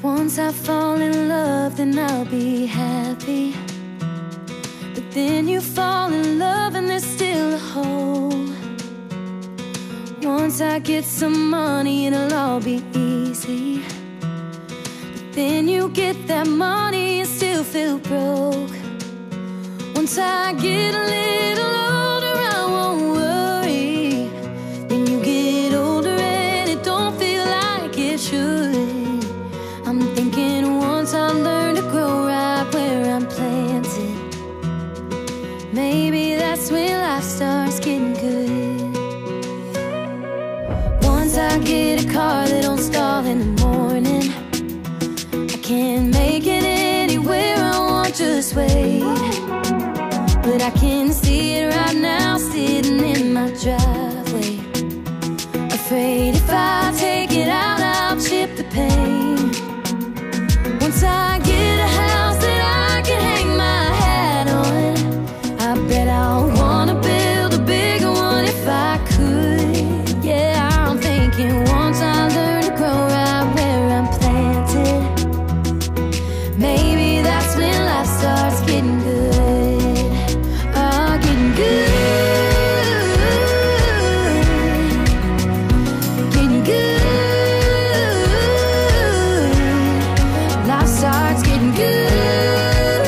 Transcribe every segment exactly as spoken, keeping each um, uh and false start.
Once I fall in love, then I'll be happy. But then you fall in love and there's still a hole. Once I get some money, it'll all be easy. But then you get that money and still feel broke. Once I get a little older, I won't worry. Then you get older and it don't feel like it should. I'm thinking once I learn to grow right where I'm planted, maybe that's when life starts getting good. Once I get a car that don't stall in the morning, I can make it anywhere I want, just wait. But I can see it right now, sitting in my driveway. Afraid if I take it out, I'll chip the paint. Once I get a house that I can hang my hat on, I bet I'll wanna build a bigger one if I could. Yeah, I'm thinking once I learn to grow right where I'm planted, maybe that's when life starts getting good. Oh, getting good. Getting good. Life starts getting good.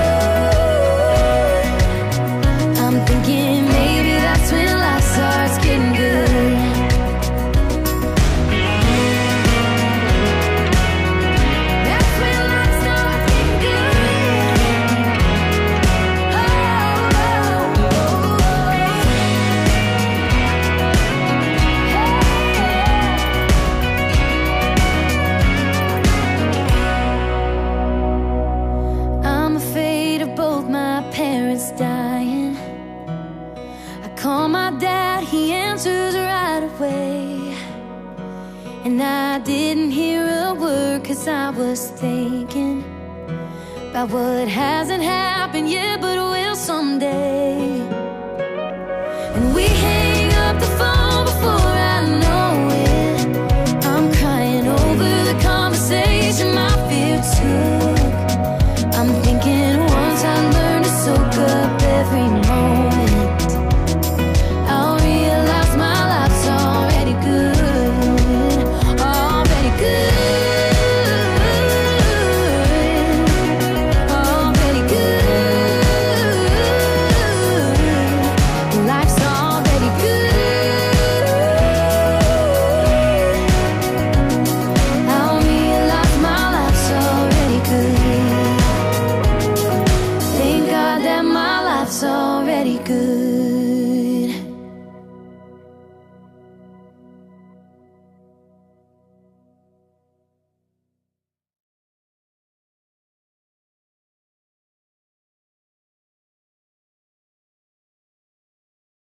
I'm thinking maybe that's when life starts getting good. That's when life starts getting good. Oh, oh, oh, oh. I'm afraid of both my parents dying. I call my dad, he answers right away. And I didn't hear a word, cause I was thinking about what hasn't happened yet, but will someday. And we had